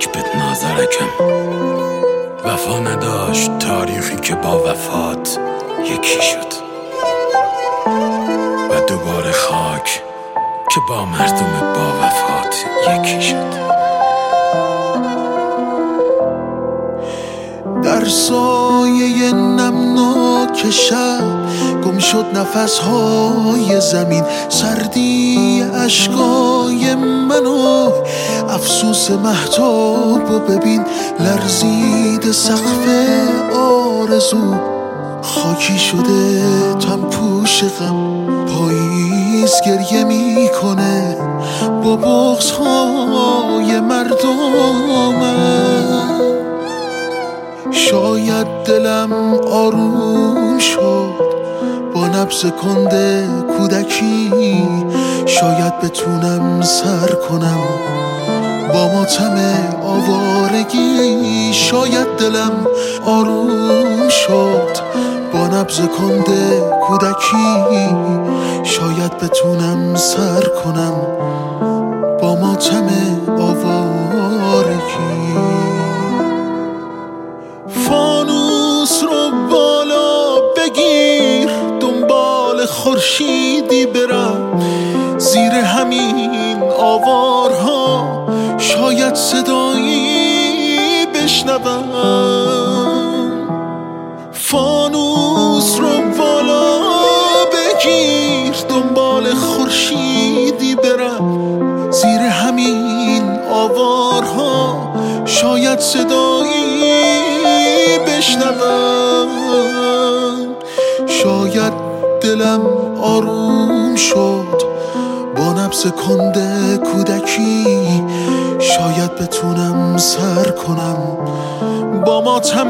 خاک بد نازرکم. وفا نداشت تاریخی که با وفات یکی شد و دوباره خاک که با مردم با وفات یکی شد. در سایه نمناک شب گم شد نفسهای زمین، سردی اشکای منو افسوس مهتاب و ببین، لرزید سقف آرزو خاکی شده تن پوش غم، پاییز گریه میکنه با بغض‌های مردمم. شاید دلم آروم شد با نبض کنده کودکی، شاید بتونم سر کنم با ماتم آوارگی. شاید دلم آروم شد با نبض کنده کودکی، شاید بتونم سر کنم با ماتم آوارگی. فانوس رو بالا بگیر دنبال خورشیدی برم، زیر همین آوارها شاید صدایی بشنوم. فانوس رو بالا بگیر دنبال خورشیدی برم، زیر همین آوارها شاید صدایی بشنوم. شاید دلم آروم شد با نبض کنده کودکی، شاید بتونم سر کنم با ماتم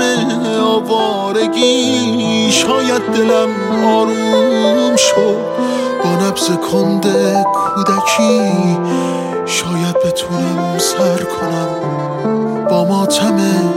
آوارگی. شاید دلم آروم شد با نبض کنده کودکی، شاید بتونم سر کنم با ماتم